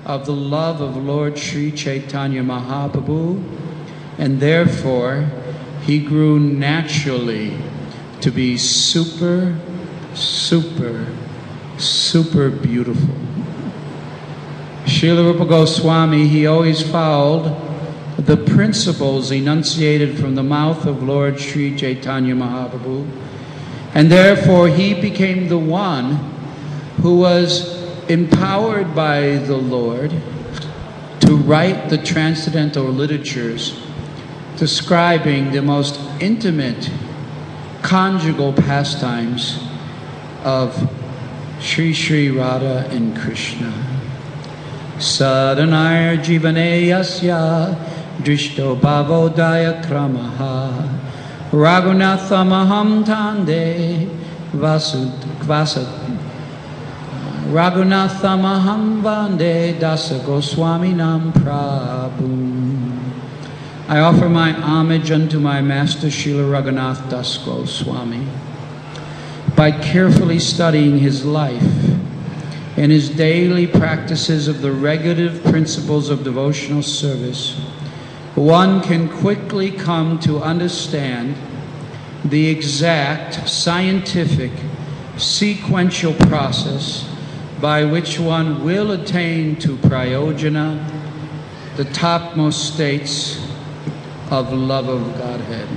of the love of Lord Sri Chaitanya Mahaprabhu, and therefore he grew naturally to be super, super, super beautiful. Srila Rupa Goswami, he always followed the principles enunciated from the mouth of Lord Sri Chaitanya Mahaprabhu, and therefore he became the one who was empowered by the Lord to write the transcendental literatures describing the most intimate conjugal pastimes of Sri Sri Radha and Krishna. Sadanayar jivane yasya drishto bhavodaya kramaha raghunathamaham tande Raghunathamaham vande dasa Goswaminam Prabhu. I offer my homage unto my master Srila Raghunath Das Goswami. By carefully studying his life and his daily practices of the regulative principles of devotional service, one can quickly come to understand the exact scientific sequential process by which one will attain to prayojana, the topmost states of love of Godhead.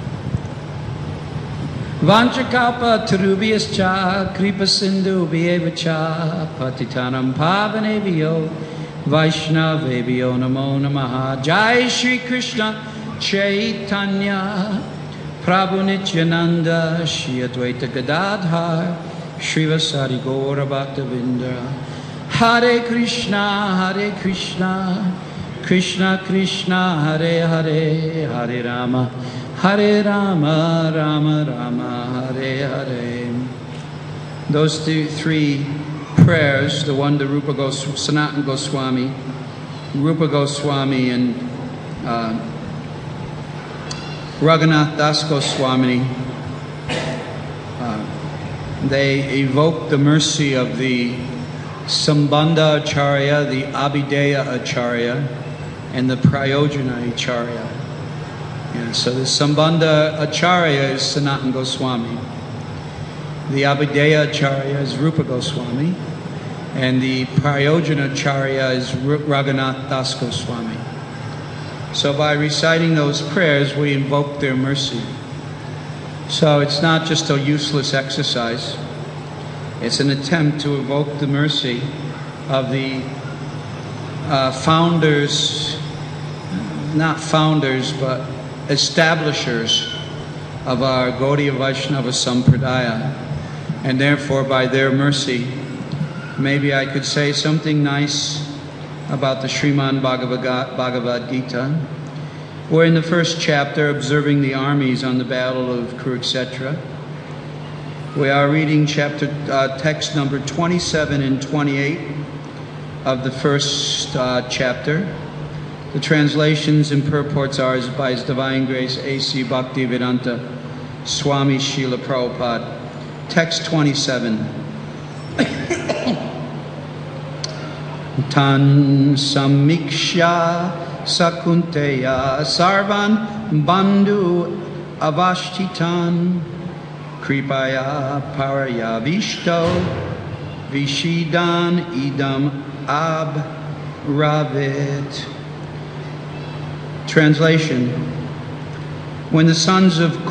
Vanchakalpa tarubhyascha kripa sindhu bhyevacha patitanam pavanebhyo vaishnavebhyo namo namaha. Jai Shri Krishna Chaitanya Prabhu Nityananda Shri Advaita Gadadhar Shrivasari Gaura Bhaktavinda. Hare Krishna, Krishna Krishna, Hare Hare, Hare Rama, Rama Rama, Hare Hare. Those three prayers, the one to Sanatana Goswami, Rupa Goswami, and Raghunath Das Goswami, they evoke the mercy of the Sambandha Acharya, the Abhideya Acharya, and the Prayojana Acharya. And so the Sambandha Acharya is Sanatana Goswami. The Abhideya Acharya is Rupa Goswami. And the Prayojana Acharya is Raghunath Das Goswami. So by reciting those prayers, we invoke their mercy. So it's not just a useless exercise. It's an attempt to evoke the mercy of the founders, not founders, but establishers of our Gaudiya Vaishnava Sampradaya. And therefore, by their mercy, maybe I could say something nice about the Srimad Bhagavad Gita. We're in the first chapter, observing the armies on the battle of Kurukshetra. We are reading text number 27 and 28 of the first chapter. The translations and purports are by His Divine Grace A.C. Bhaktivedanta Swami Srila Prabhupada. Text 27. Tan samiksha sakunteya sarvan bandhu avashtitan kripaya paraya vishto vishidan idam abravit. Translation. When the son of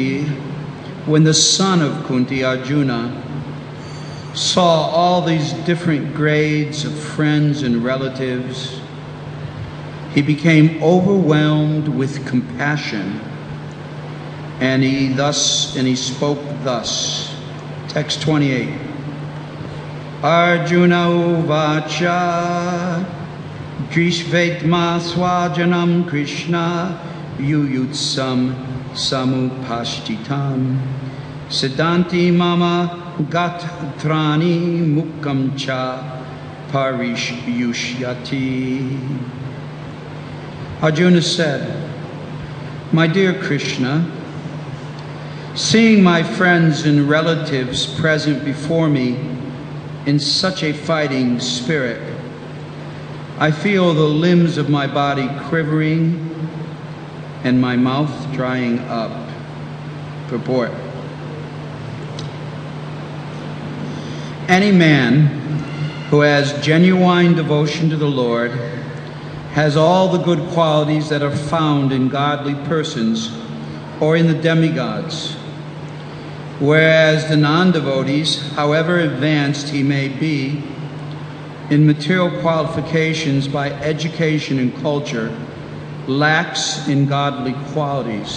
Kunti, Arjuna, saw all these different grades of friends and relatives, he became overwhelmed with compassion, and he spoke thus. Text 28. Arjuna uvacha drishvetma swajanam Krishna yuyutsam samupashtitam siddhanti mama gatrani mukam cha parishyushyati. Arjuna said, "My dear Krishna, seeing my friends and relatives present before me in such a fighting spirit, I feel the limbs of my body quivering and my mouth drying up. Purport. Any man who has genuine devotion to the Lord has all the good qualities that are found in godly persons or in the demigods, whereas the non-devotees, however advanced he may be in material qualifications by education and culture, lacks in godly qualities.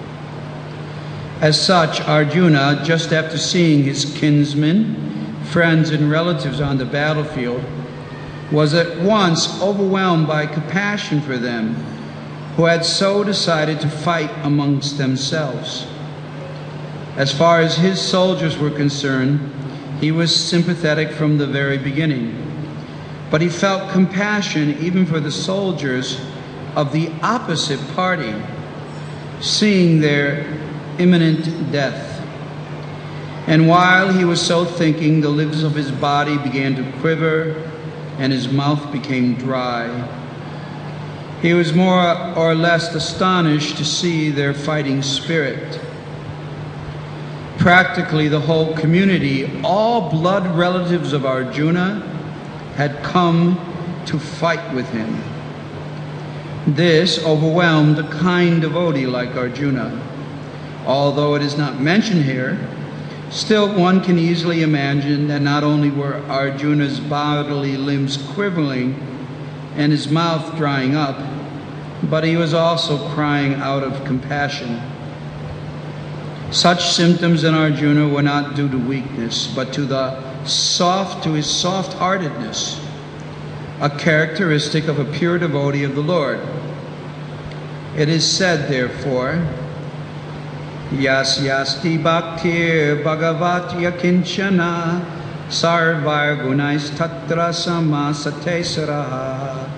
As such, Arjuna, just after seeing his kinsmen, friends, and relatives on the battlefield, was at once overwhelmed by compassion for them who had so decided to fight amongst themselves. As far as his soldiers were concerned, he was sympathetic from the very beginning. But he felt compassion even for the soldiers of the opposite party, seeing their imminent death. And while he was so thinking, the limbs of his body began to quiver and his mouth became dry. He was more or less astonished to see their fighting spirit. Practically the whole community, all blood relatives of Arjuna, had come to fight with him. This overwhelmed a kind devotee like Arjuna. Although it is not mentioned here, still one can easily imagine that not only were Arjuna's bodily limbs quivering and his mouth drying up, but he was also crying out of compassion. Such symptoms in Arjuna were not due to weakness, but to his soft-heartedness, a characteristic of a pure devotee of the Lord. It is said, therefore, Yas yasti bhaktir bhagavat yakinchana sarvar gunais tatra samasate saraha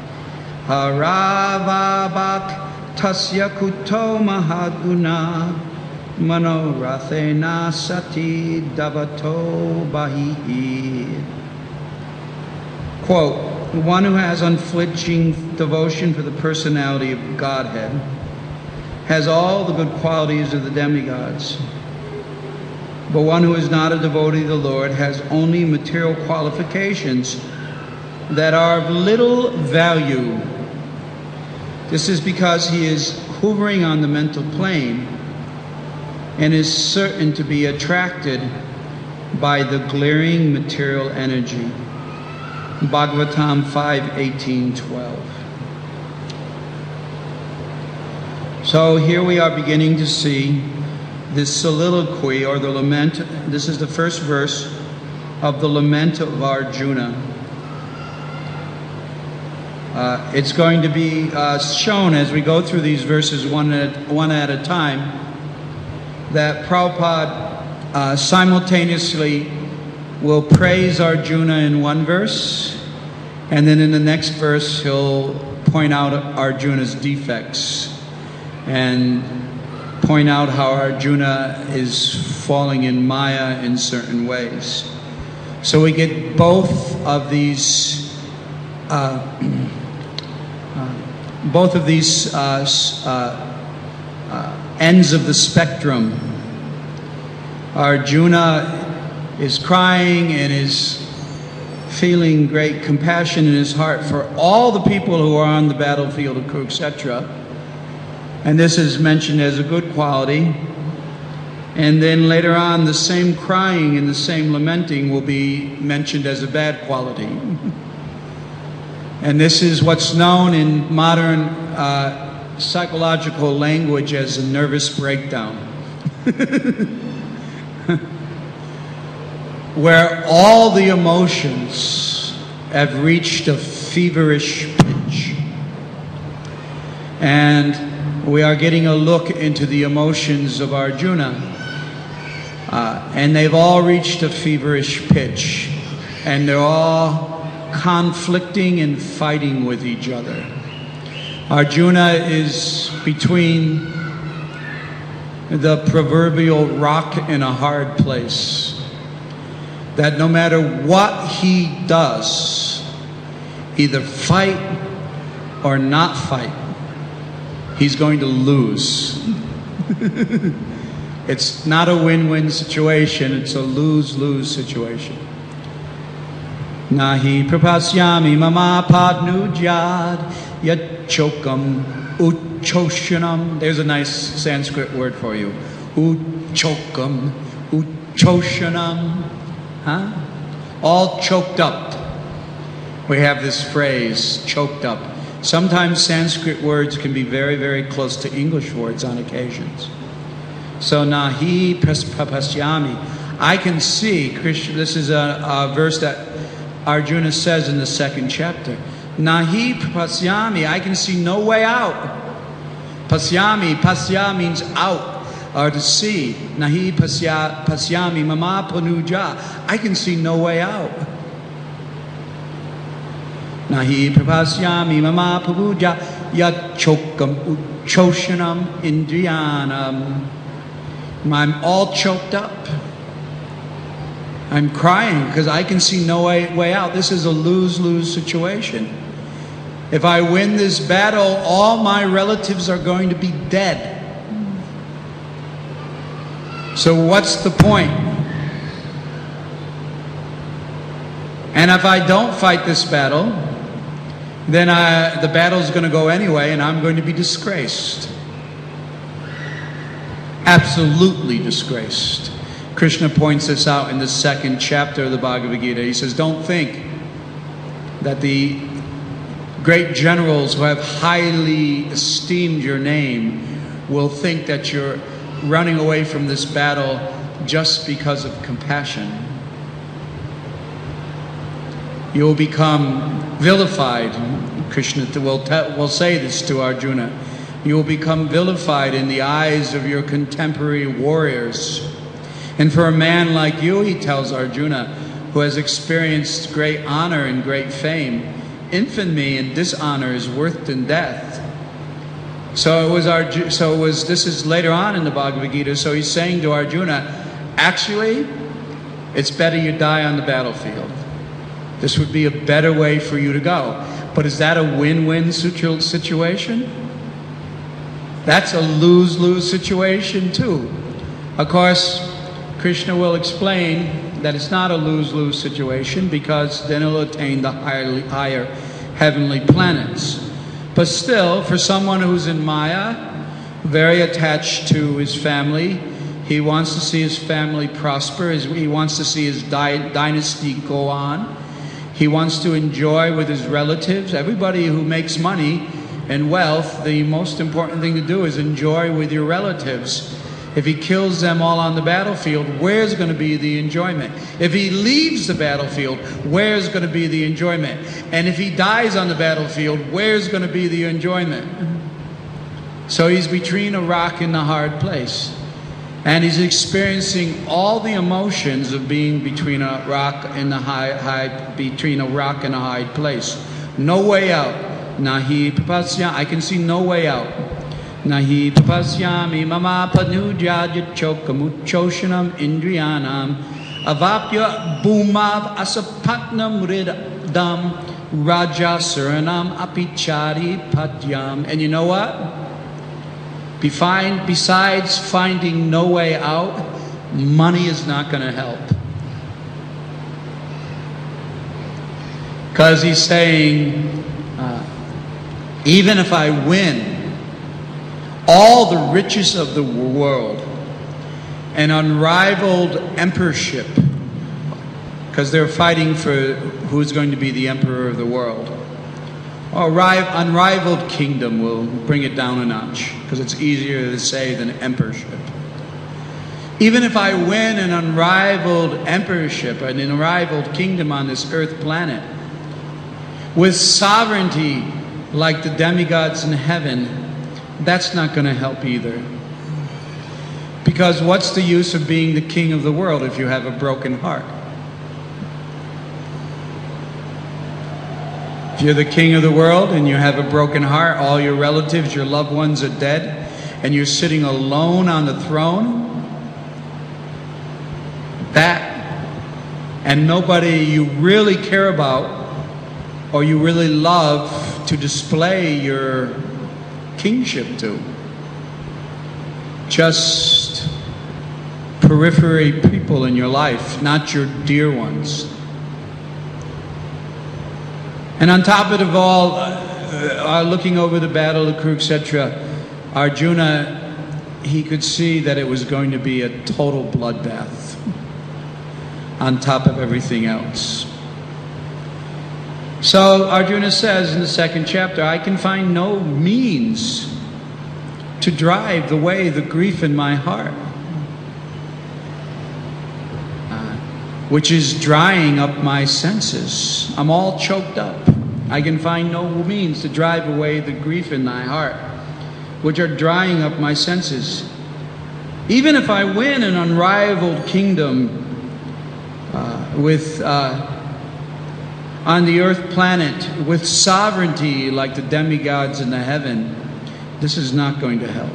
haravabak tasya kuto mahaguna manorathena sati davato bahihi. Quote, one who has unflinching devotion for the personality of Godhead has all the good qualities of the demigods. But one who is not a devotee of the Lord has only material qualifications that are of little value. This is because he is hovering on the mental plane and is certain to be attracted by the glaring material energy. Bhagavatam 5:18-12. So here we are beginning to see this soliloquy or the lament. This is the first verse of the lament of Arjuna. It's going to be shown as we go through these verses one at a time that Prabhupada simultaneously will praise Arjuna in one verse, and then in the next verse he'll point out Arjuna's defects and point out how Arjuna is falling in Maya in certain ways. So we get both of these ends of the spectrum. Arjuna is crying and is feeling great compassion in his heart for all the people who are on the battlefield of Kurukshetra. And this is mentioned as a good quality. And then later on, the same crying and the same lamenting will be mentioned as a bad quality. And this is what's known in modern psychological language as a nervous breakdown. Where all the emotions have reached a feverish pitch. And we are getting a look into the emotions of Arjuna. And they've all reached a feverish pitch. And they're all conflicting and fighting with each other. Arjuna is between the proverbial rock and a hard place. That no matter what he does, either fight or not fight, he's going to lose. It's not a win-win situation, it's a lose-lose situation. Nahi prapasyami mama padnujad yachokam uchoshanam. There's a nice Sanskrit word for you. Uchokam uchoshanam. Huh? All choked up. We have this phrase, choked up. Sometimes Sanskrit words can be very, very close to English words on occasions. So nahi prapasyami. I can see, Krishna, this is a verse that Arjuna says in the second chapter. Nahi prapasyami. I can see no way out. Pasyami, pasya means out or to see. Nahi pasyami mama panuja. I can see no way out. Nahi prapasyami mama panuja yat chokam uchoshanam indriyanam. I'm all choked up. I'm crying because I can see no way out. This is a lose-lose situation. If I win this battle, all my relatives are going to be dead. So what's the point? And if I don't fight this battle, then the battle's going to go anyway, and I'm going to be disgraced. Absolutely disgraced. Krishna points this out in the second chapter of the Bhagavad Gita. He says, don't think that the great generals who have highly esteemed your name will think that you're running away from this battle just because of compassion. You will become vilified. Krishna will say this to Arjuna. You will become vilified in the eyes of your contemporary warriors. And for a man like you, he tells Arjuna, who has experienced great honor and great fame, infamy and dishonor is worse than death. This is later on in the Bhagavad Gita. So he's saying to Arjuna, actually, it's better you die on the battlefield. This would be a better way for you to go. But is that a win-win situation? That's a lose-lose situation too. Of course, Krishna will explain that it's not a lose-lose situation because then he'll attain the higher heavenly planets. But still, for someone who's in Maya, very attached to his family, he wants to see his family prosper, he wants to see his dynasty go on. He wants to enjoy with his relatives. Everybody who makes money and wealth, the most important thing to do is enjoy with your relatives. If he kills them all on the battlefield, where's going to be the enjoyment? If he leaves the battlefield, where's going to be the enjoyment? And if he dies on the battlefield, where's going to be the enjoyment? So he's between a rock and a hard place. And he's experiencing all the emotions of being between a rock and a high place. No way out. Nahi papasya. I can see no way out. Nahi papasyami mama panuja chokamuchoshanam indriyanam avapya bhumav asapatnam ridam rajasaranam apichari patyam. And you know what? Besides finding no way out, money is not going to help. Because he's saying, even if I win all the riches of the world, an unrivaled emperorship, because they're fighting for who's going to be the emperor of the world. Unrivaled kingdom will bring it down a notch, because it's easier to say than emperorship. Even if I win an unrivaled emperorship, an unrivaled kingdom on this earth planet, with sovereignty like the demigods in heaven, that's not going to help either. Because what's the use of being the king of the world if you have a broken heart? If you're the king of the world and you have a broken heart, all your relatives, your loved ones are dead, and you're sitting alone on the throne, and nobody you really care about or you really love to display your kingship to. Just periphery people in your life, not your dear ones. And on top of it all, looking over the battle of Kurukshetra, Arjuna, he could see that it was going to be a total bloodbath on top of everything else. So Arjuna says in the second chapter, I can find no means to drive away the grief in my heart, which is drying up my senses. I'm all choked up. I can find no means to drive away the grief in my heart, which are drying up my senses. Even if I win an unrivaled kingdom on the earth planet with sovereignty like the demigods in the heaven, this is not going to help.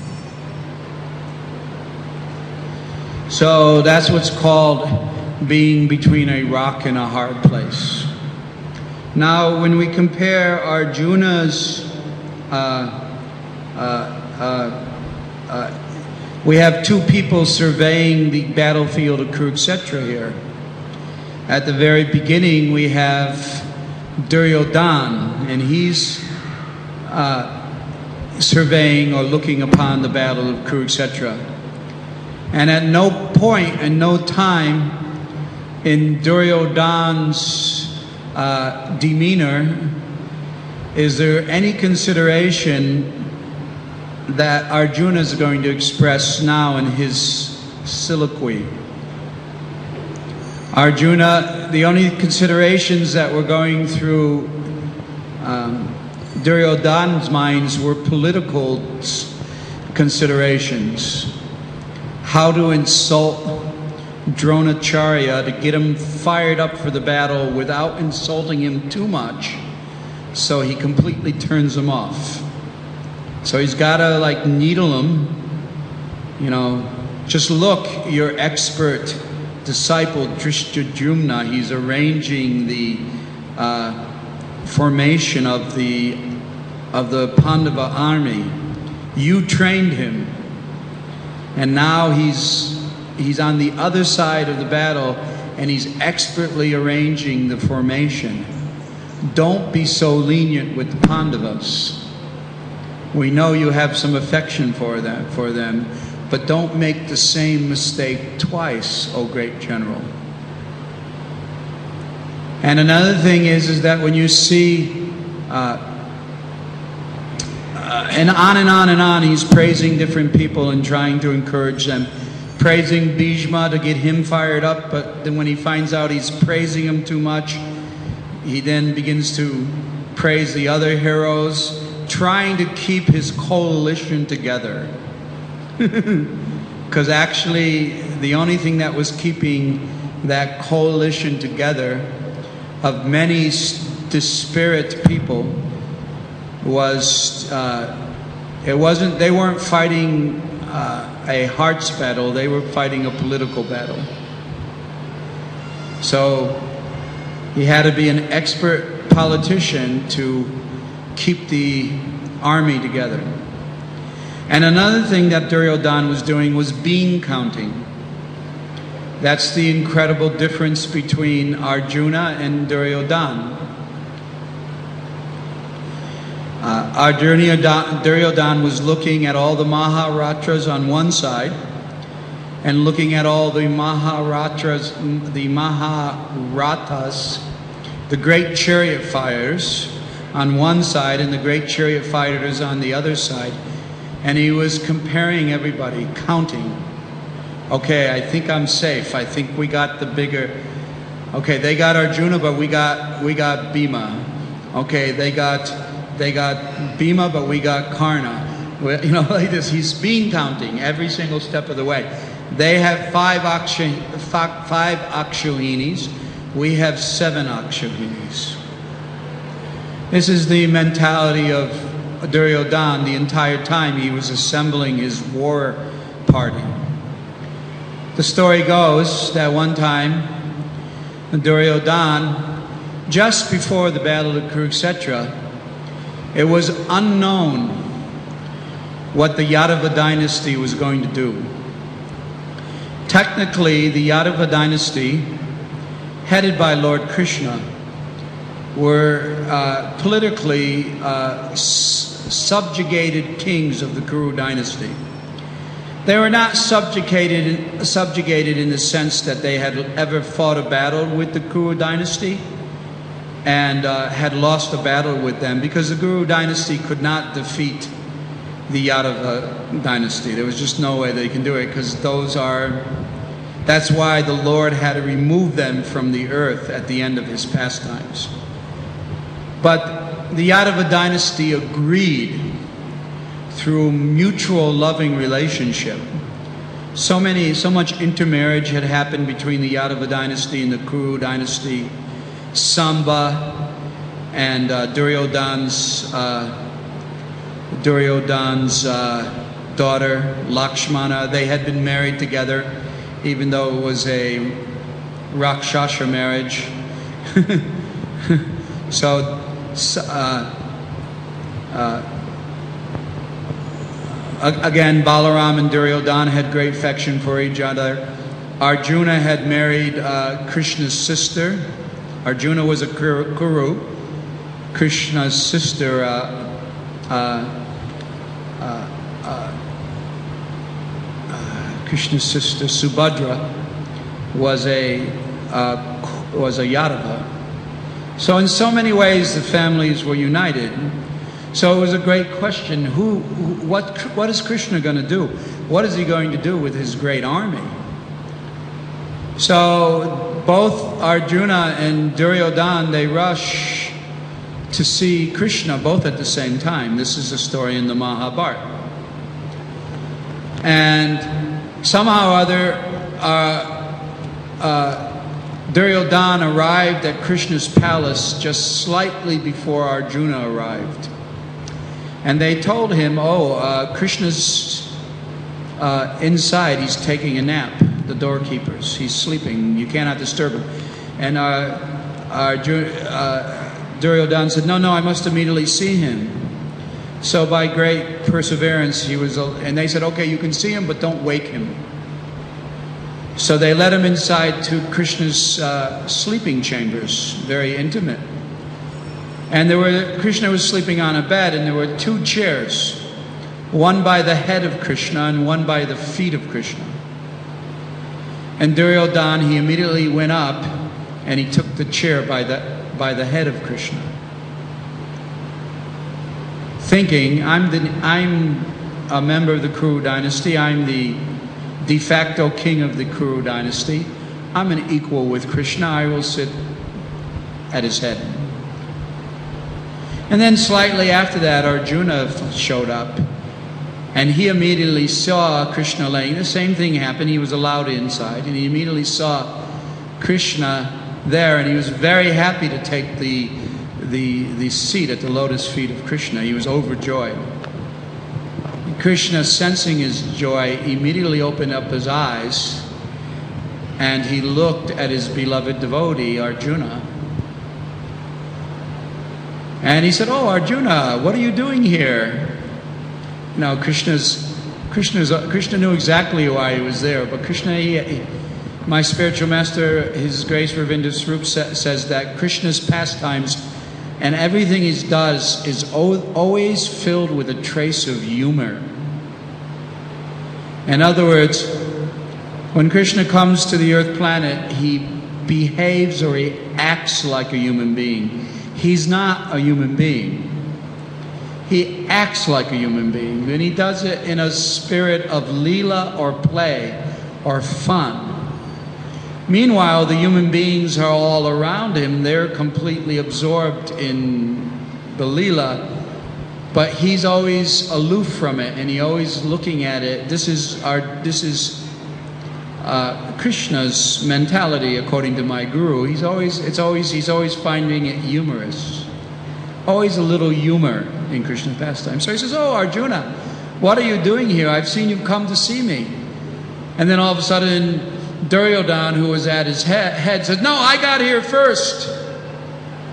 So that's what's called being between a rock and a hard place. Now, when we compare Arjuna's, we have two people surveying the battlefield of Kurukshetra here. At the very beginning, we have Duryodhana, and he's surveying or looking upon the battle of Kurukshetra. And at no point and no time in Duryodhana's demeanor is there any consideration that Arjuna is going to express now in his soliloquy. Arjuna, the only considerations that were going through Duryodhana's minds were political considerations. How to insult Dronacharya to get him fired up for the battle without insulting him too much, so he completely turns him off. So he's got to like needle him, you know, just look, your expert disciple Drishtadyumna, he's arranging the formation of the Pandava army. You trained him, and now he's on the other side of the battle, and he's expertly arranging the formation. Don't be so lenient with the Pandavas. We know you have some affection for them, but don't make the same mistake twice, O great general. And another thing is that when you see, and on, he's praising different people and trying to encourage them. Praising Bhishma to get him fired up, but then when he finds out he's praising him too much, he then begins to praise the other heroes, trying to keep his coalition together. Because actually, the only thing that was keeping that coalition together of many disparate people was, they weren't fighting a hearts battle, they were fighting a political battle. So he had to be an expert politician to keep the army together. And another thing that Duryodhana was doing was bean counting. That's the incredible difference between Arjuna and Duryodhana. Duryodhana was looking at all the Maharatras on one side and looking at all the Maharathas, the great chariot fighters on one side and the great chariot fighters on the other side. And he was comparing everybody, counting. Okay, I think I'm safe. I think we got the bigger. Okay, they got Arjuna, but we got Bhima. Okay, they got Bhima, but we got Karna. You know, like this. He's bean counting every single step of the way. They have five Akshuhinis. We have 7 Akshuhinis. This is the mentality of Duryodhana the entire time he was assembling his war party. The story goes that one time Duryodhana just before the Battle of Kurukshetra, it was unknown what the Yadava dynasty was going to do. Technically, the Yadava dynasty, headed by Lord Krishna, were politically subjugated kings of the Kuru dynasty. They were not subjugated in the sense that they had ever fought a battle with the Kuru dynasty and had lost a battle with them, because the Kuru dynasty could not defeat the Yadava dynasty. There was just no way they can do it, because that's why the Lord had to remove them from the earth at the end of his pastimes. But the Yadava dynasty agreed through mutual loving relationship. So much intermarriage had happened between the Yadava dynasty and the Kuru dynasty. Samba and Duryodhana's daughter Lakshmana, they had been married together, even though it was a Rakshasa marriage. Again, Balaram and Duryodhana had great affection for each other. Arjuna had married Krishna's sister. Arjuna was a Kuru. Krishna's sister, Subhadra, was a Yadava. So in so many ways the families were united. So it was a great question, what is Krishna going to do? What is he going to do with his great army? So both Arjuna and Duryodhana, they rush to see Krishna both at the same time. This is a story in the Mahabharata. And somehow or other, Duryodhana arrived at Krishna's palace just slightly before Arjuna arrived. And they told him, Krishna's inside, he's taking a nap, the doorkeepers. He's sleeping, you cannot disturb him. And Duryodhana said, no, I must immediately see him. So by great perseverance, and they said, okay, you can see him, but don't wake him. So they led him inside to Krishna's sleeping chambers, very intimate. And Krishna was sleeping on a bed, and there were two chairs, one by the head of Krishna and one by the feet of Krishna. And Duryodhana, he immediately went up and he took the chair by the head of Krishna, thinking, I'm a member of the Kuru dynasty, I'm the de facto king of the Kuru dynasty, I'm an equal with Krishna, I will sit at his head. And then slightly after that, Arjuna showed up, and he immediately saw Krishna laying. The same thing happened. He was allowed inside, and he immediately saw Krishna there, and he was very happy to take the seat at the lotus feet of Krishna. He was overjoyed. Krishna, sensing his joy, immediately opened up his eyes, and he looked at his beloved devotee, Arjuna. And he said, Arjuna, what are you doing here? Now, Krishna knew exactly why he was there, but Krishna, my spiritual master, His Grace Ravinda Swarup, says that Krishna's pastimes and everything he does is always filled with a trace of humor. In other words, when Krishna comes to the earth planet, he behaves or he acts like a human being. He's not a human being. He acts like a human being, and he does it in a spirit of leela or play or fun. Meanwhile, the human beings are all around him. They're completely absorbed in the leela, but he's always aloof from it, and he's always looking at it. This is Krishna's mentality, according to my guru. He's always finding it humorous. Always a little humor in Krishna's pastime. So he says, Arjuna, what are you doing here? I've seen you come to see me. And then all of a sudden, Duryodhana, who was at his head, said, no, I got here first.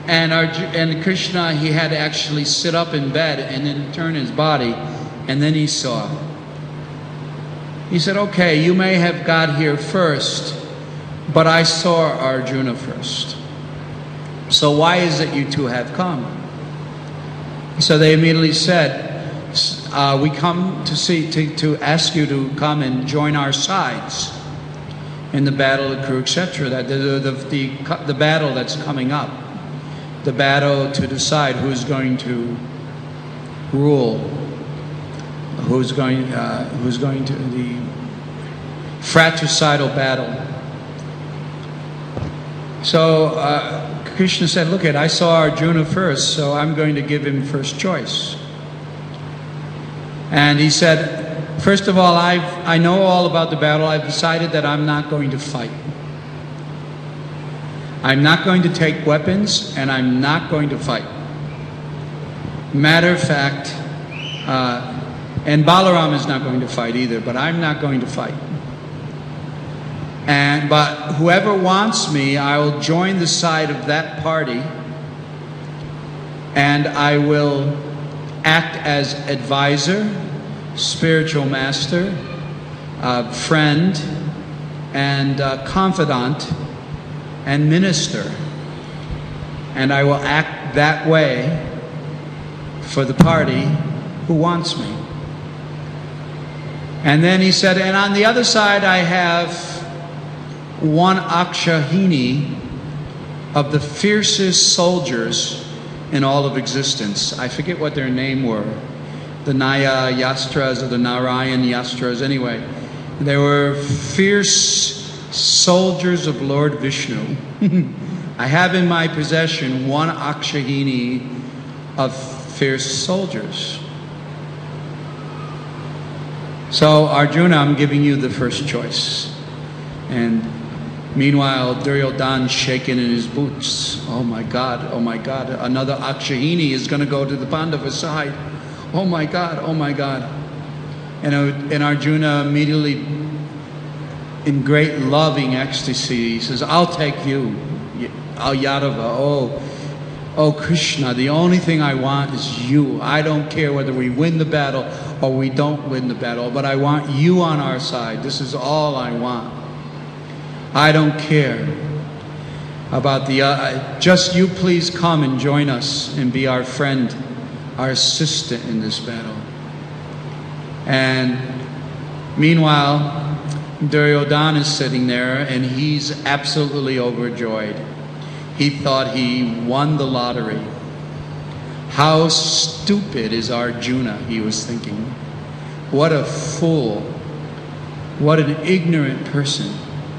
And Krishna, he had to actually sit up in bed and then turn his body, and then he saw. He said, okay, you may have got here first, but I saw Arjuna first. So why is it you two have come? So they immediately said, we come to ask you to come and join our sides in the battle of Kurukshetra, that the battle that's coming up, the battle to decide who's going to rule, who's going to the fratricidal battle. So Krishna said, look, I saw Arjuna first, so I'm going to give him first choice. And he said, first of all, I know all about the battle. I've decided that I'm not going to fight. I'm not going to take weapons, and I'm not going to fight. Matter of fact, and Balaram is not going to fight either, but I'm not going to fight. But whoever wants me, I will join the side of that party, and I will act as advisor, spiritual master, friend, and confidant, and minister. And I will act that way for the party who wants me. And then he said, and on the other side I have one Akshahini of the fiercest soldiers in all of existence. I forget what their name were. The Naya Yastras or the Narayan Yastras. Anyway, they were fierce soldiers of Lord Vishnu. I have in my possession one Akshahini of fierce soldiers. So Arjuna, I'm giving you the first choice. And meanwhile, Duryodhana's shaking in his boots. Oh my God, another Akshahini is going to go to the Pandava side. Oh my God, oh my God. And Arjuna immediately, in great loving ecstasy, he says, I'll take you, Yadava. Oh Krishna, the only thing I want is you. I don't care whether we win the battle or we don't win the battle, but I want you on our side. This is all I want. I don't care about just you please come and join us and be our friend, our assistant in this battle. And meanwhile, Duryodhana is sitting there and he's absolutely overjoyed. He thought he won the lottery. How stupid is Arjuna, he was thinking. What a fool. What an ignorant person.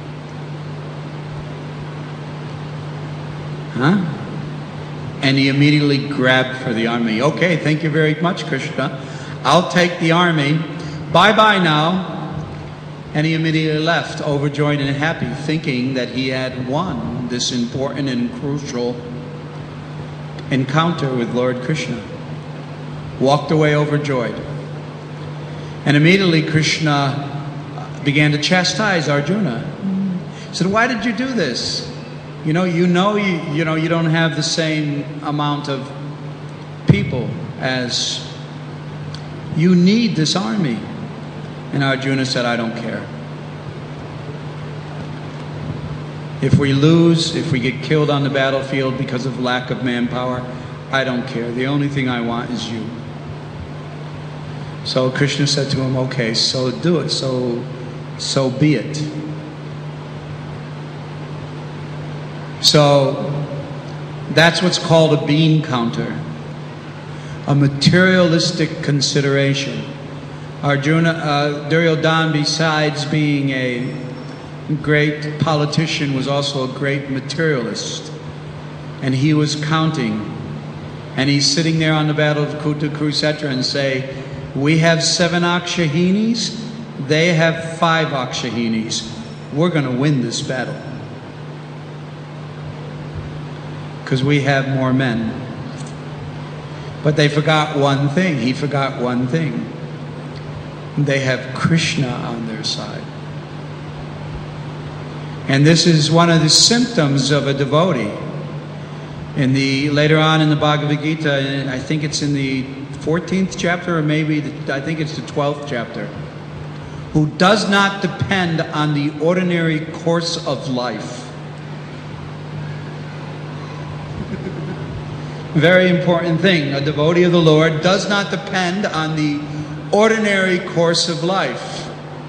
Huh? And he immediately grabbed for the army. Okay, thank you very much, Krishna. I'll take the army. Bye-bye now. And he immediately left, overjoyed and happy, thinking that he had won this important and crucial encounter with Lord Krishna. Walked away overjoyed. And immediately Krishna began to chastise Arjuna. He said, why did you do this? You don't have the same amount of people as you need this army. And Arjuna said, I don't care. If we lose, if we get killed on the battlefield because of lack of manpower, I don't care. The only thing I want is you. So Krishna said to him, okay, so do it. So be it. So that's what's called a bean counter, a materialistic consideration. Duryodhana, besides being a great politician, was also a great materialist. And he was counting. And he's sitting there on the battle of Kurukshetra and say, we have 7 Akshahinis, they have 5 Akshahinis. We're going to win this battle. Because we have more men. But they forgot one thing. He forgot one thing. They have Krishna on their side. And this is one of the symptoms of a devotee. Later on in the Bhagavad Gita, I think it's in the 14th chapter, or maybe I think it's the 12th chapter, who does not depend on the ordinary course of life. Very important thing. A devotee of the Lord does not depend on the ordinary course of life.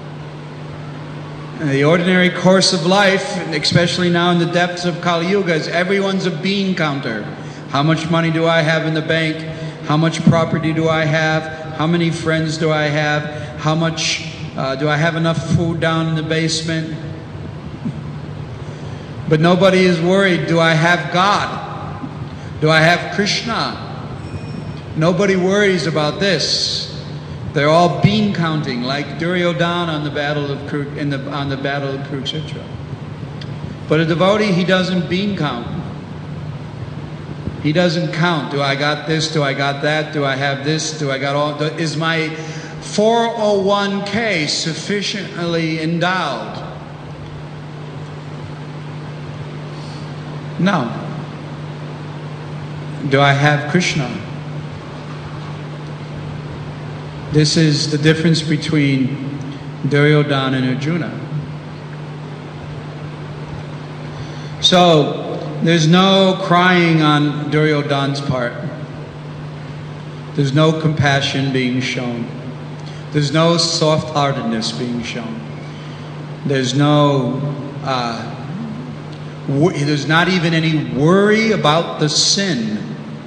And the ordinary course of life, especially now in the depths of Kali Yuga, is everyone's a bean counter. How much money do I have in the bank? How much property do I have? How many friends do I have? How much do I have enough food down in the basement? But nobody is worried, do I have God? Do I have Krishna? Nobody worries about this. They're all bean counting, like Duryodhana on the battle of Kurukshetra. But a devotee, he doesn't bean count. He doesn't count. Do I got this? Do I got that? Do I have this? Do I got all? Is my 401k sufficiently endowed? No. Do I have Krishna? This is the difference between Duryodhana and Arjuna. So, there's no crying on Duryodhana's part. There's no compassion being shown. There's no soft-heartedness being shown. There's there's not even any worry about the sin.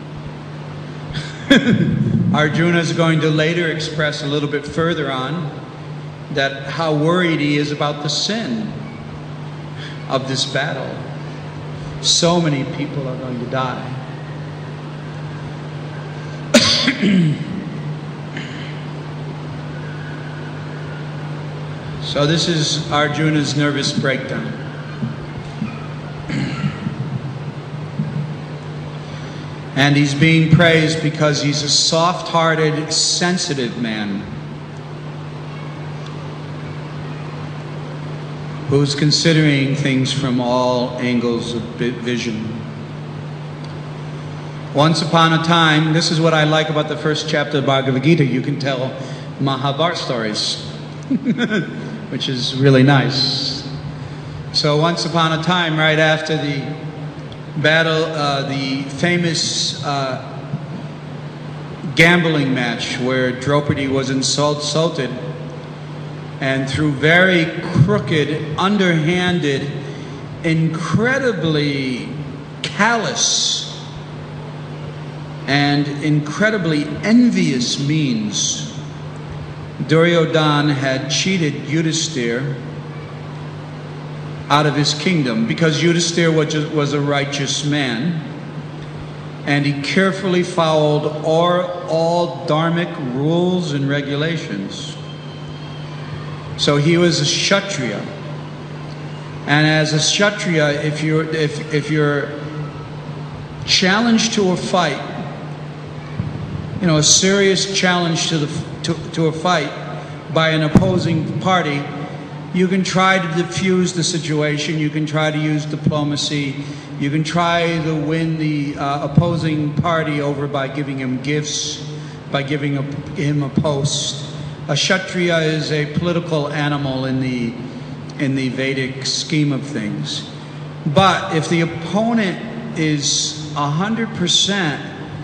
Arjuna is going to later express a little bit further on that how worried he is about the sin of this battle. So many people are going to die. So this is Arjuna's nervous breakdown. And he's being praised because he's a soft-hearted, sensitive man who's considering things from all angles of vision. Once upon a time, this is what I like about the first chapter of Bhagavad Gita, you can tell Mahabharata stories, which is really nice. So once upon a time, right after the battle, the famous gambling match where Draupadi was insulted, and through very crooked, underhanded, incredibly callous, and incredibly envious means, Duryodhana had cheated Yudhisthira out of his kingdom, because Yudhisthira was a righteous man, and he carefully followed all dharmic rules and regulations. So he was a Kshatriya, and as a Kshatriya, if you're challenged to a fight, a serious challenge to a fight by an opposing party, you can try to diffuse the situation, you can try to use diplomacy, you can try to win the opposing party over by giving him gifts, by giving him a post. A Kshatriya is a political animal in the Vedic scheme of things. But if the opponent is 100%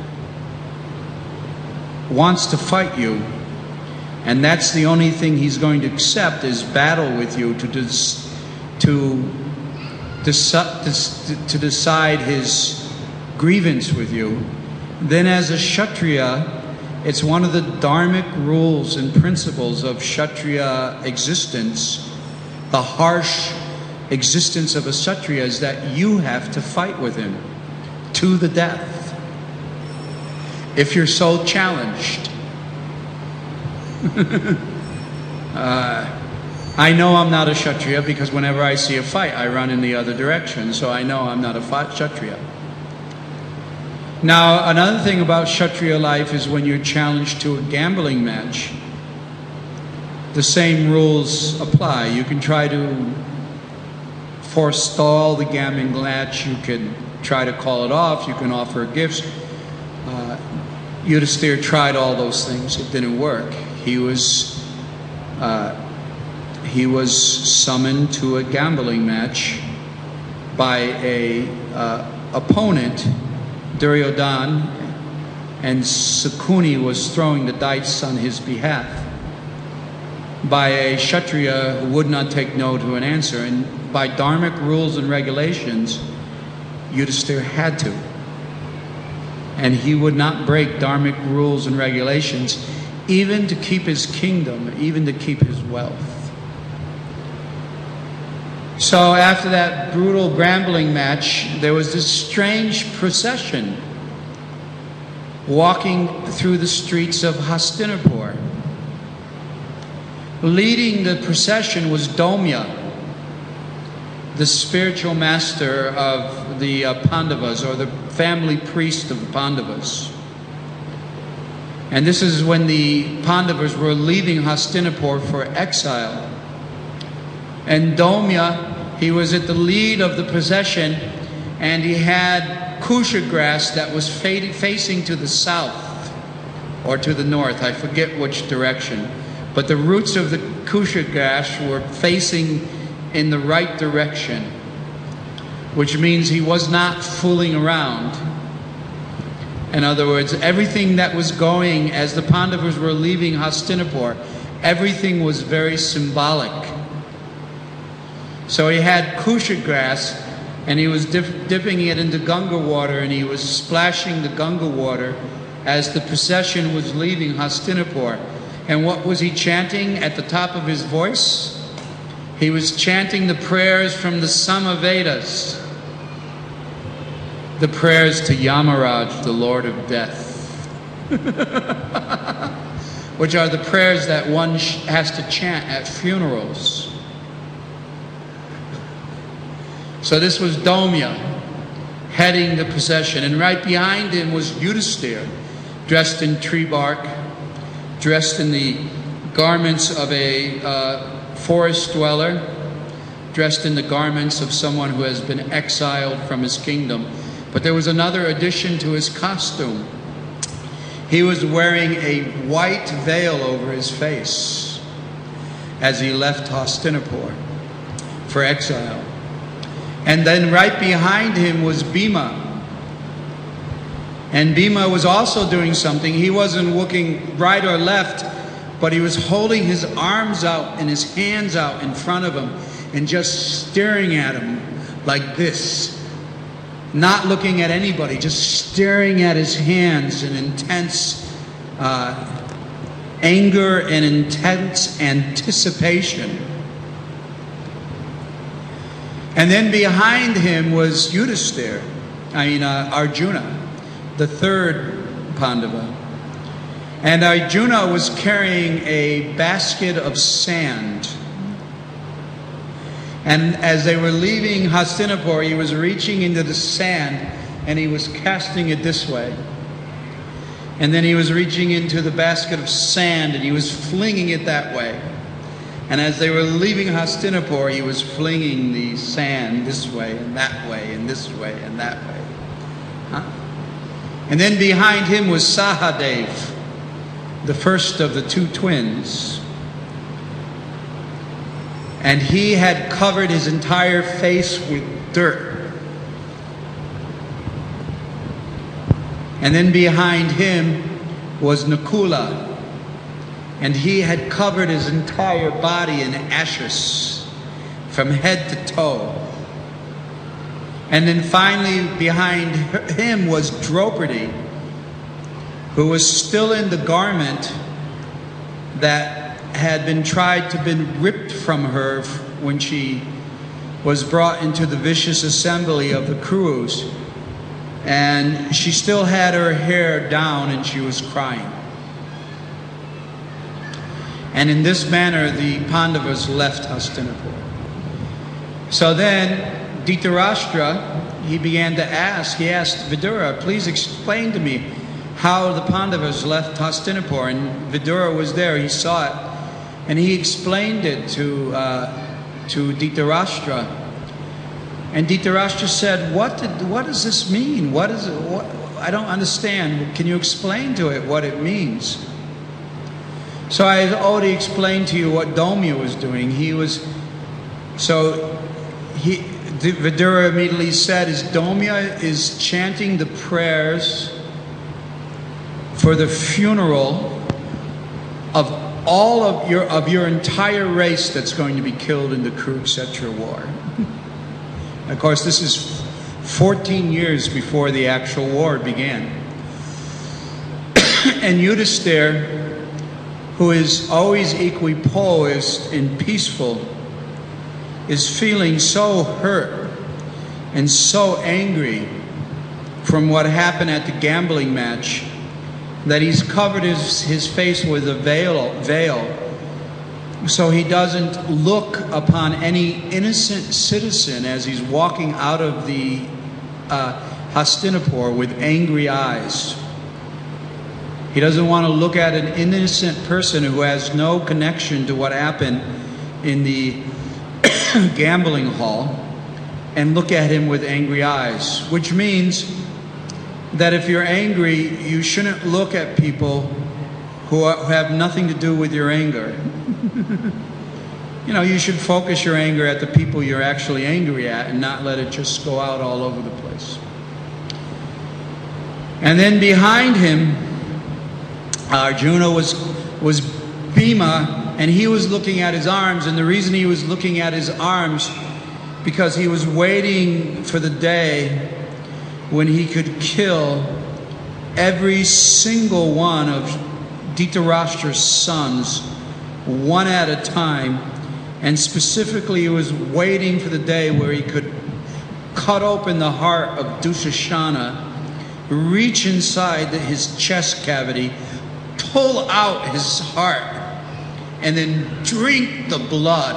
wants to fight you, and that's the only thing he's going to accept is battle with you to decide his grievance with you, then as a Kshatriya, it's one of the dharmic rules and principles of Kshatriya existence, the harsh existence of a Kshatriya, is that you have to fight with him to the death if you're so challenged. I know I'm not a Kshatriya because whenever I see a fight, I run in the other direction, so I know I'm not a Kshatriya. Now, another thing about Kshatriya life is when you're challenged to a gambling match, the same rules apply. You can try to forestall the gambling match, you can try to call it off, you can offer gifts. Yudhisthira tried all those things. It didn't work. He was summoned to a gambling match by a opponent, Duryodhana, and Sakuni was throwing the dice on his behalf by a Kshatriya who would not take no to an answer. And by dharmic rules and regulations, Yudhisthira had to. And he would not break dharmic rules and regulations, even to keep his kingdom, even to keep his wealth. So after that brutal gambling match, there was this strange procession walking through the streets of Hastinapur. Leading the procession was Domya, the spiritual master of the Pandavas, or the family priest of the Pandavas. And this is when the Pandavas were leaving Hastinapur for exile. And Domya, he was at the lead of the procession, and he had kusha grass that was facing to the south or to the north. I forget which direction. But the roots of the kusha grass were facing in the right direction, which means he was not fooling around. In other words, everything that was going as the Pandavas were leaving Hastinapur, everything was very symbolic. So he had kusha grass, and he was dipping it into Ganga water, and he was splashing the Ganga water as the procession was leaving Hastinapur. And what was he chanting at the top of his voice? He was chanting the prayers from the Samavedas, the prayers to Yamaraj, the Lord of Death, which are the prayers that one has to chant at funerals. So this was Domya heading the procession, and right behind him was Yudhisthira, dressed in tree bark, dressed in the garments of a forest dweller, dressed in the garments of someone who has been exiled from his kingdom. But there was another addition to his costume. He was wearing a white veil over his face as he left Hastinapur for exile. And then right behind him was Bhima. And Bhima was also doing something. He wasn't looking right or left, but he was holding his arms out and his hands out in front of him and just staring at him like this. Not looking at anybody, just staring at his hands in intense anger and intense anticipation. And then behind him was Arjuna, the third Pandava. And Arjuna was carrying a basket of sand. And as they were leaving Hastinapur, he was reaching into the sand and he was casting it this way. And then he was reaching into the basket of sand and he was flinging it that way. And as they were leaving Hastinapur, he was flinging the sand this way and that way and this way and that way. And then behind him was Sahadev, the first of the two twins. And he had covered his entire face with dirt. And then behind him was Nakula. And he had covered his entire body in ashes from head to toe. And then finally behind him was Draupadi, who was still in the garment that had been tried to be ripped from her when she was brought into the vicious assembly of the Kurus. And she still had her hair down and she was crying. And in this manner, the Pandavas left Hastinapur. So then, Dhritarashtra, he began to ask, he asked Vidura, please explain to me how the Pandavas left Hastinapur. And Vidura was there, he saw it. And he explained it to Dhritarashtra. And Dhritarashtra said, what does this mean? What is it? I don't understand. Can you explain to it what it means? So I already explained to you what Dhaumya was doing. Vidura immediately said, Dhaumya is chanting the prayers for the funeral of all of your entire race that's going to be killed in the Kurukshetra war. Of course, this is 14 years before the actual war began. And Yudhisthira, who is always equipoised and peaceful, is feeling so hurt and so angry from what happened at the gambling match that he's covered his face with a veil so he doesn't look upon any innocent citizen as he's walking out of the Hastinapur with angry eyes. He doesn't want to look at an innocent person who has no connection to what happened in the gambling hall and look at him with angry eyes, which means that if you're angry, you shouldn't look at people who have nothing to do with your anger. You should focus your anger at the people you're actually angry at and not let it just go out all over the place. And then behind him, Arjuna was Bhima, and he was looking at his arms, and the reason he was looking at his arms because he was waiting for the day when he could kill every single one of Dhritarashtra's sons one at a time, and specifically he was waiting for the day where he could cut open the heart of Dushasana, reach inside his chest cavity, pull out his heart, and then drink the blood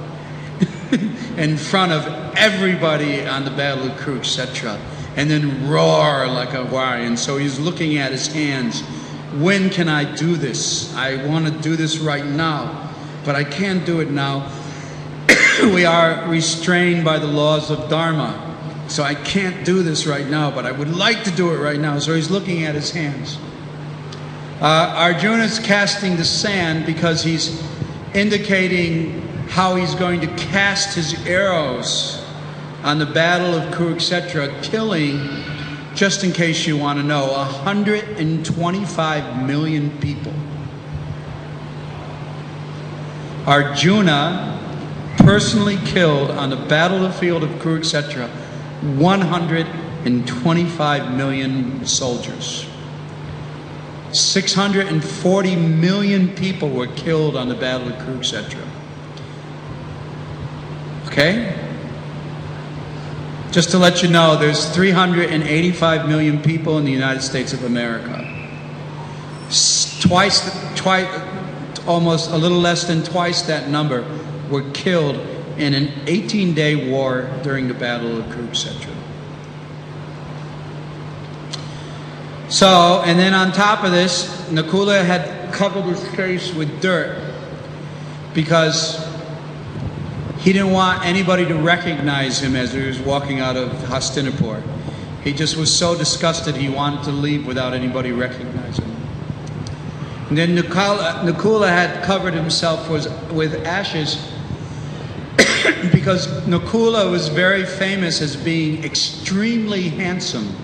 in front of everybody on the Battle of Kurukshetra, and then roar like a lion. So he's looking at his hands. When can I do this? I want to do this right now, but I can't do it now. We are restrained by the laws of Dharma, so I can't do this right now, but I would like to do it right now. So he's looking at his hands. Arjuna's casting the sand because he's indicating how he's going to cast his arrows on the Battle of Kurukshetra, killing, just in case you want to know, 125 million people. Arjuna personally killed on the battlefield of Kurukshetra 125 million soldiers. 640 million people were killed on the Battle of Kurukshetra. Okay? Just to let you know, there's 385 million people in the United States of America. Twice, almost a little less than twice that number were killed in an 18-day war during the Battle of Kurukshetra. So, and then on top of this, Nakula had covered his face with dirt because he didn't want anybody to recognize him as he was walking out of Hastinapur. He just was so disgusted he wanted to leave without anybody recognizing him. And then Nakula had covered himself with ashes because Nakula was very famous as being extremely handsome.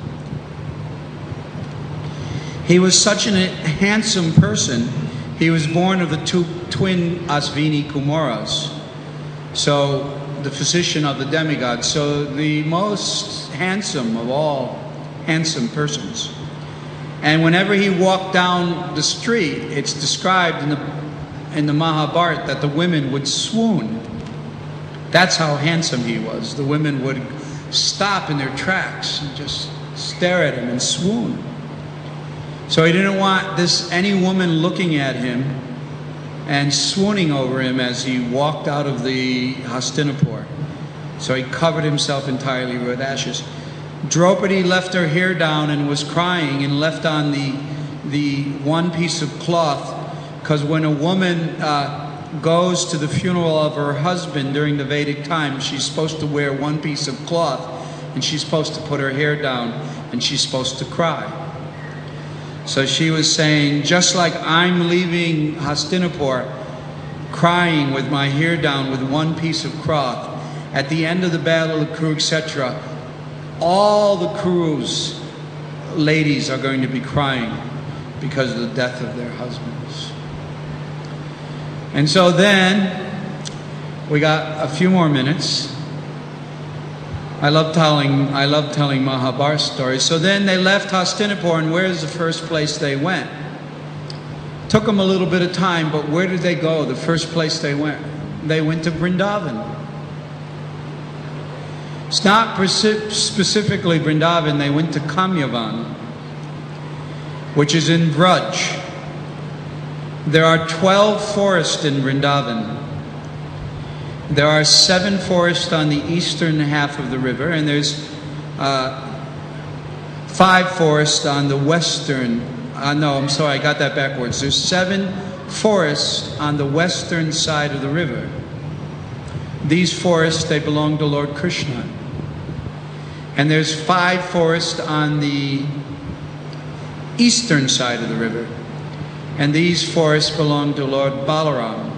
He was such a handsome person. He was born of the twin Asvini Kumaras. So, the physician of the demigod. So, the most handsome of all handsome persons. And whenever he walked down the street, it's described in the Mahabharata that the women would swoon. That's how handsome he was. The women would stop in their tracks and just stare at him and swoon. So he didn't want any woman looking at him and swooning over him as he walked out of the Hastinapur. So he covered himself entirely with ashes. Draupadi left her hair down and was crying and left on the one piece of cloth, because when a woman goes to the funeral of her husband during the Vedic time, she's supposed to wear one piece of cloth, and she's supposed to put her hair down, and she's supposed to cry. So she was saying, just like I'm leaving Hastinapur crying with my hair down with one piece of cloth, at the end of the Battle of Kurukshetra, all the Kurus ladies are going to be crying because of the death of their husbands. And so then, we got a few more minutes. I love telling Mahabharata stories. So then they left Hastinapur, and where's the first place they went? Took them a little bit of time, but where did they go? The first place they went to Vrindavan. It's not specifically Vrindavan. They went to Kamyavan, which is in Vraj. There are 12 forests in Vrindavan. There are 7 forests on the eastern half of the river, and there's 5 forests on the western. No, I'm sorry, I got that backwards. There's 7 forests on the western side of the river. These forests, they belong to Lord Krishna. And there's 5 forests on the eastern side of the river. And these forests belong to Lord Balaram.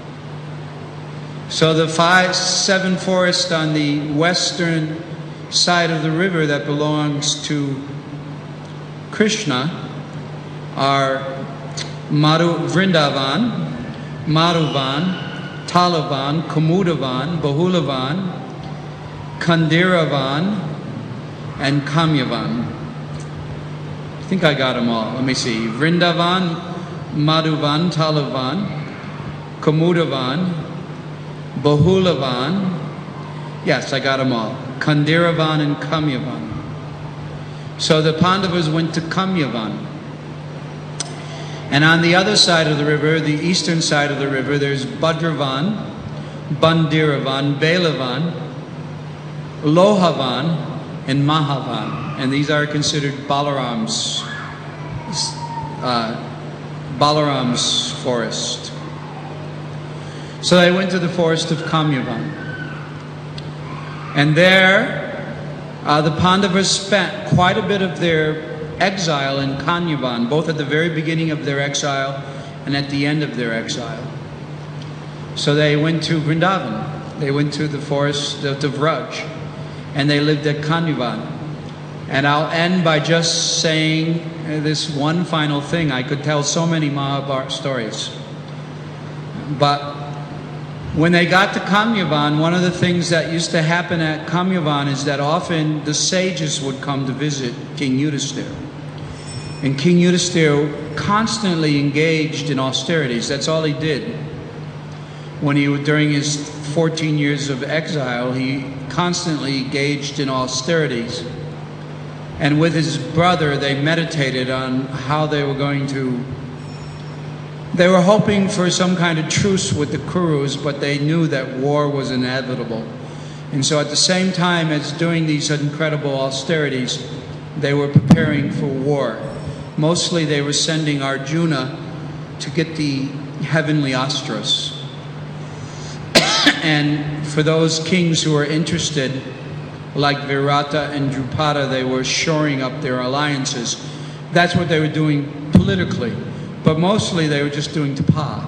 So the 7 forests on the western side of the river that belongs to Krishna are Vrindavan, Madhuvan, Talavan, Kumudavan, Bahulavan, Kandiravan, and Kamyavan. I think I got them all. Let me see. Vrindavan, Madhuvan, Talavan, Kumudavan, Bahulavan. Yes, I got them all. Kandiravan and Kamyavan. So the Pandavas went to Kamyavan. And on the other side of the river, the eastern side of the river, there's Bhadravan, Bandiravan, Belavan, Lohavan, and Mahavan. And these are considered Balaram's forest. So they went to the forest of Kamyavan. And there, the Pandavas spent quite a bit of their exile in Kamyavan, both at the very beginning of their exile and at the end of their exile. So they went to Vrindavan. They went to the forest of Vraj, and they lived at Kamyavan. And I'll end by just saying this one final thing. I could tell so many Mahabharata stories. But when they got to Kamyavan, one of the things that used to happen at Kamyavan is that often the sages would come to visit King Yudhisthira. And King Yudhisthira constantly engaged in austerities. That's all he did. During his 14 years of exile, he constantly engaged in austerities. And with his brother, they meditated on how they were going to... They were hoping for some kind of truce with the Kurus, but they knew that war was inevitable. And so at the same time as doing these incredible austerities, they were preparing for war. Mostly they were sending Arjuna to get the heavenly astras. And for those kings who were interested, like Virata and Drupada, they were shoring up their alliances. That's what they were doing politically. But mostly they were just doing tapa.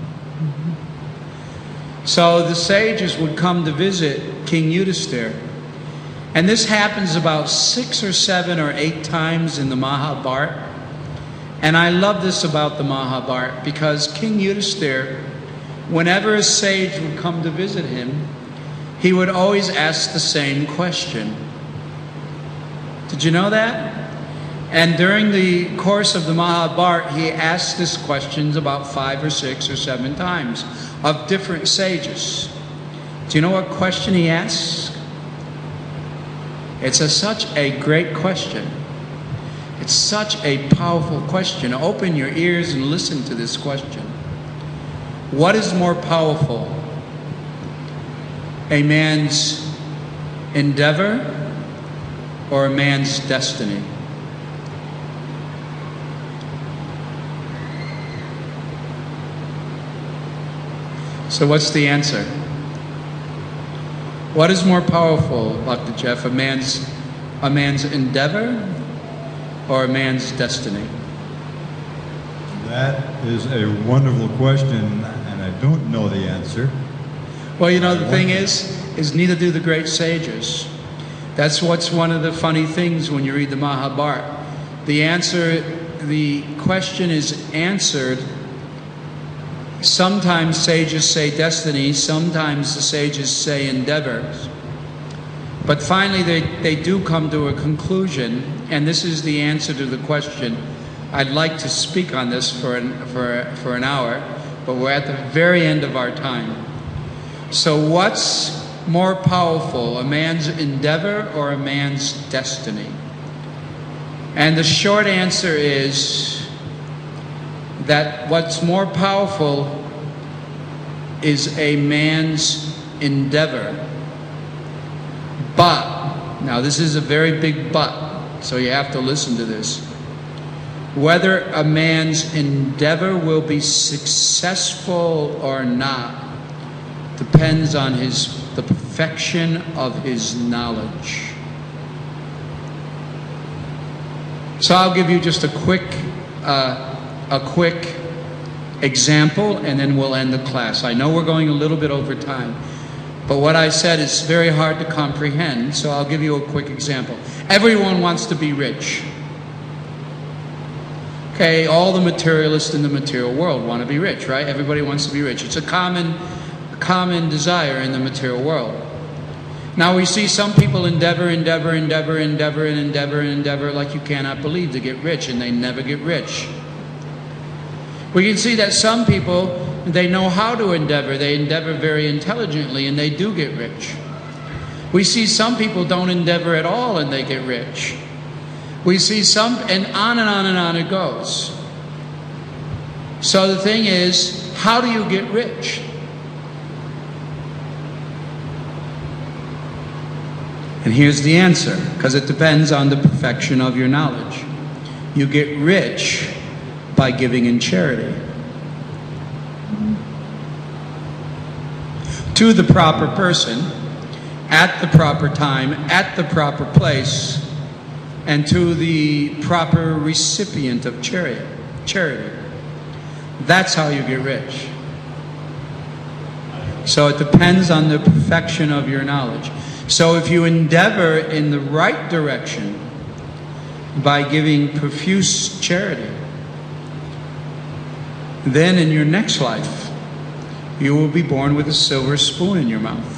So the sages would come to visit King Yudhisthira. And this happens about 6 or 7 or 8 times in the Mahabharata. And I love this about the Mahabharata, because King Yudhisthira, whenever a sage would come to visit him, he would always ask the same question. Did you know that? And during the course of the Mahabharata, he asked this questions about 5 or 6 or 7 times of different sages. Do you know what question he asks? It's such a great question. It's such a powerful question. Open your ears and listen to this question. What is more powerful? A man's endeavor or a man's destiny? So what's the answer? What is more powerful, Dr. Jeff, a man's endeavor or a man's destiny? That is a wonderful question, and I don't know the answer. Well, you know, the thing is neither do the great sages. That's what's one of the funny things when you read the Mahabharata. The question is answered. Sometimes sages say destiny, sometimes the sages say endeavors. But finally they do come to a conclusion, and this is the answer to the question. I'd like to speak on this for an hour, but we're at the very end of our time. So what's more powerful, a man's endeavor or a man's destiny? And the short answer is that what's more powerful is a man's endeavor. But, now this is a very big but, so you have to listen to this. Whether a man's endeavor will be successful or not depends on the perfection of his knowledge. So I'll give you just a quick example, and then we'll end the class. I know we're going a little bit over time, but what I said is very hard to comprehend, so I'll give you a quick example. Everyone wants to be rich. Okay, all the materialists in the material world want to be rich, right? Everybody wants to be rich. It's a common desire in the material world. Now we see some people endeavor like you cannot believe to get rich, and they never get rich. We can see that some people, they know how to endeavor. They endeavor very intelligently, and they do get rich. We see some people don't endeavor at all, and they get rich. We see some, and on and on and on it goes. So the thing is, how do you get rich? And here's the answer, because it depends on the perfection of your knowledge. You get rich by giving in charity. To the proper person, at the proper time, at the proper place, and to the proper recipient of charity. That's how you get rich. So it depends on the perfection of your knowledge. So if you endeavor in the right direction by giving profuse charity, then in your next life, you will be born with a silver spoon in your mouth.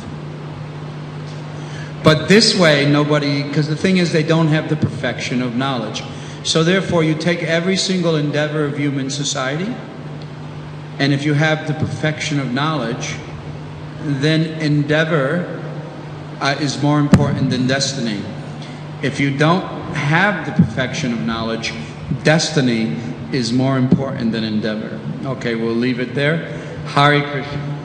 But this way, because the thing is they don't have the perfection of knowledge. So therefore, you take every single endeavor of human society, and if you have the perfection of knowledge, then endeavor is more important than destiny. If you don't have the perfection of knowledge, destiny is more important than endeavor. Okay, we'll leave it there. Hare Krishna.